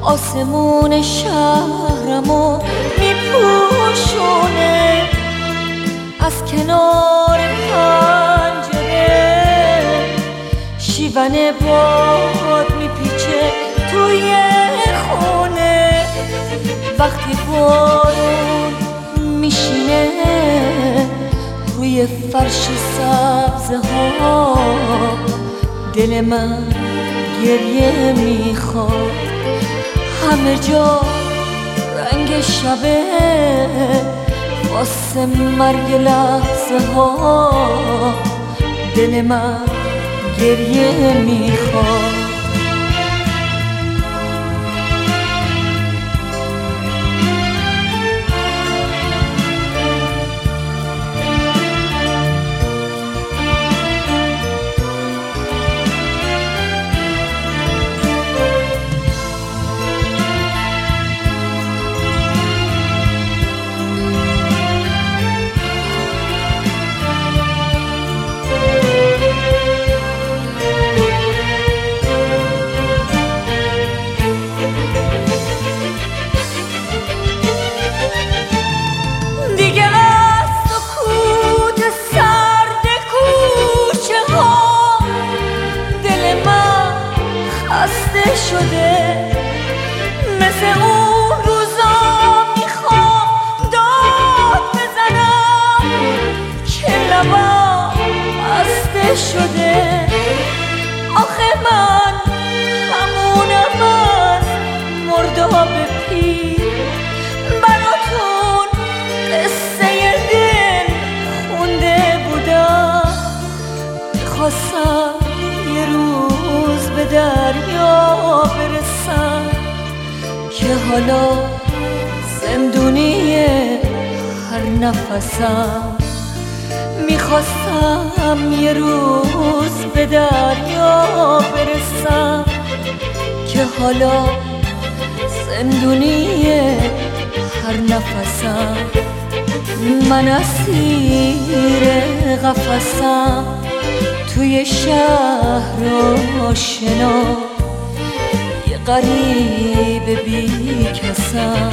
آسمون شهرمو میپوشونه، از کنار پنجره شیون باد میپیچه توی خونه. وقتی بارون میشینه روی فرش سبزه ها، دل من گریه میخواد. همه جا رنگ شبه واسه مرگ لحظه ها، دل من گریه میخواد. خسته شده مثل اون روزا، میخوام داد بزنم که لبم بسته شده. آخه من همونم از مرداب پیر، براتون قصه دل خونده بودم. میخواستم یه روز به دریا برسم که حالا زندونی هر نفسم. میخواستم یه روز به دریا برسم که حالا زندونی هر نفسم. من اسیر قفسم توی شهر آشنا، یه غریب بی کسم.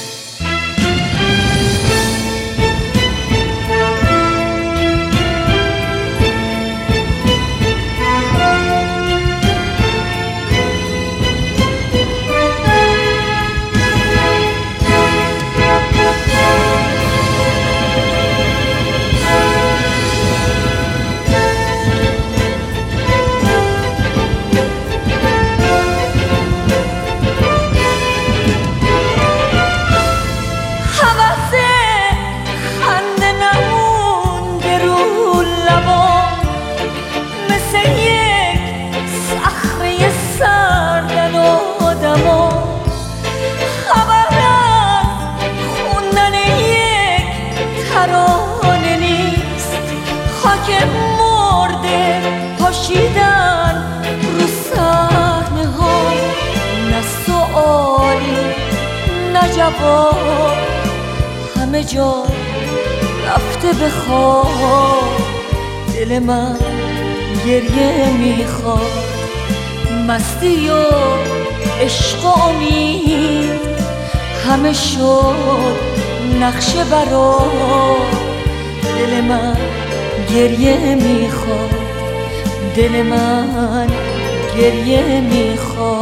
ترانه نیست، خاک مرده پاشیدن رو صحنه ها. نه سؤالی نه جواب، همه جا رفته به خواب. دل من گریه میخواد، مستی و عشق و امید همه شد نقشه برا. دل من گریه میخواد، دل من گریه میخواد.